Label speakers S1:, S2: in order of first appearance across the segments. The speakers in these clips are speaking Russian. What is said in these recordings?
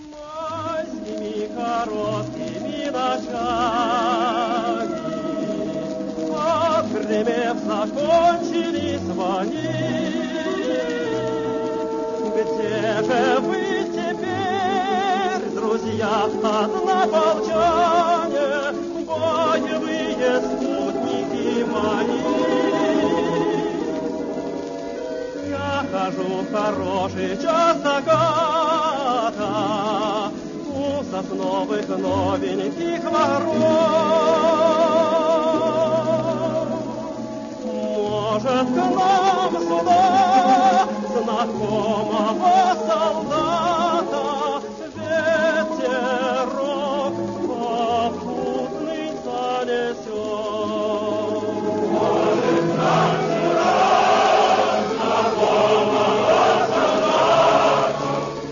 S1: Майскими короткими ночами, отгремев, закончились они. Где же вы теперь, друзья, однополчане, боевые спутники мои? Я хожу в хороший час заката у сосновых новеньких ворот. Может, к нам сюда знакомого солдата ветерок попутный занесет. Может, к нам сюда знакомого солдата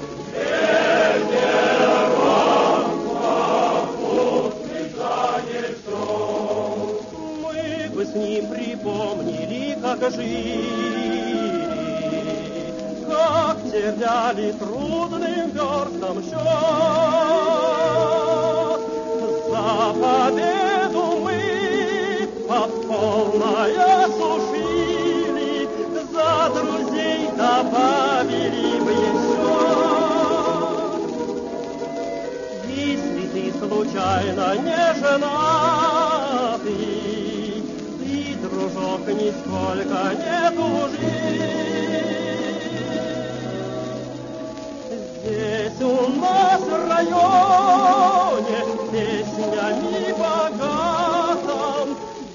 S1: ветерок попутный занесет. Мы бы с ним припомнили, как жили, как теряли трудным верстам счет. За победу мы подполное сушили, за друзей добавили бы еще. Если ты случайно не женатый, ты, дружок, нисколько не тужи. Здесь у нас в районе песнями богатым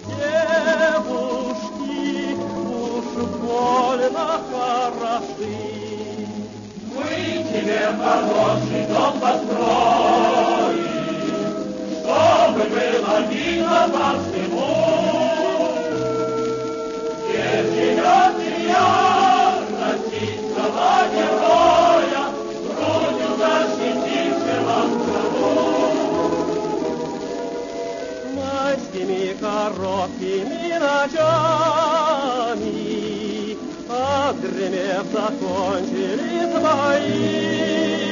S1: девушки уж больно хороши. Мы тебе хороший дом построим, чтобы было видно по всему. Здесь живет семья российского героя, грудью защитившего страну. Майскими короткими ночами, отгремев, закончились бои.